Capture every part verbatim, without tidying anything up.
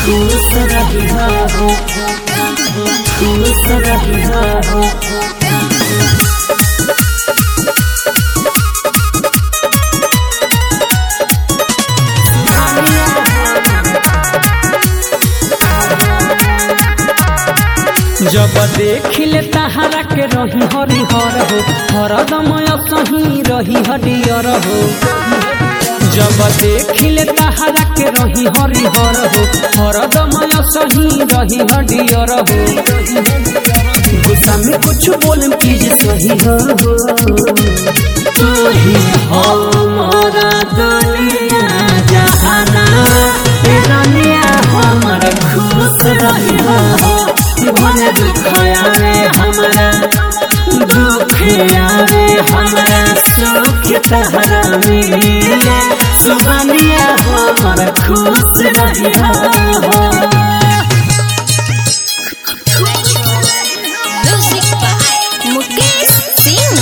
खुश रही हो, खुश रही हो। जब देखिले तहारा के रही हरिहर हो, हरदम सही रही हरियर हो। जब देखिले तहारा के रही हरिहर हो, हरदम सही रही हरियर हो। गुस्सा में कुछ बोल कीज सही हो, तू ही हमारा दुनिया जहाना, रानिया हमारा खुश रही हो। मन दुख आवे हमारा, दुख आवे हमारा, सुख तहरा मिले। सुबनिया हमारा खुश रही हो। Music by Mukesh Singh.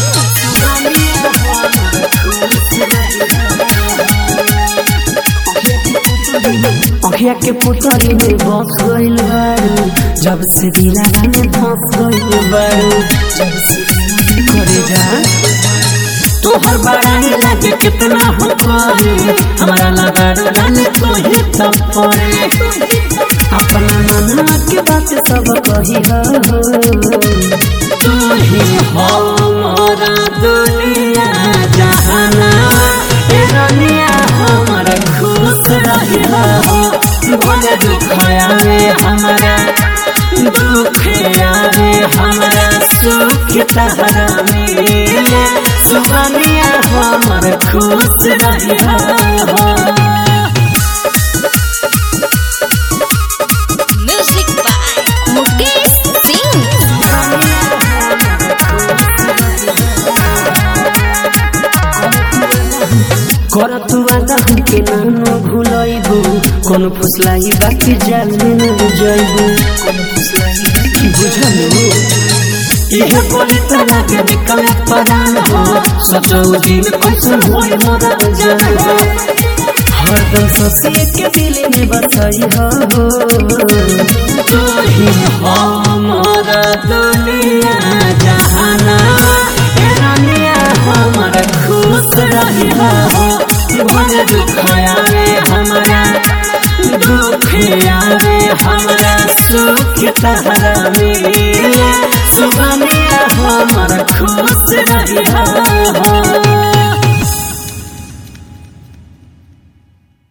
अखिया के पुतरी में बस गइल बारू, जब से दिलाना में धस गइल बारू। जब से करे जा तोहर बड़ाई लागे कितना हो करे, हमारा लगारू रानी तोहे तब पड़े। अपना मन के बात सब कही हो, तू ही हमारा दुनिया जहाना, रानिया हमारा खुश रही हो। मन दुख आवे हमारा, दुख आवे हमारा, सुख तहरा मिले। सुबनिया हमारा खुश रही हो। Music by Mukesh Singh. कर तू वादा हमके नानो भूलैबू, कौन फुसलाई बाकी जाल में न जइबू। बुझलू इहे बोली तो लागे निकल परान हो, सचौ दिन कैसन होई मोरा जान हो। हरदम सोचे के दिल में बसाई हो, तू ही हमारा दुनिया जहाना, रानिया हमारा खुश रही हो। मन दुख आवे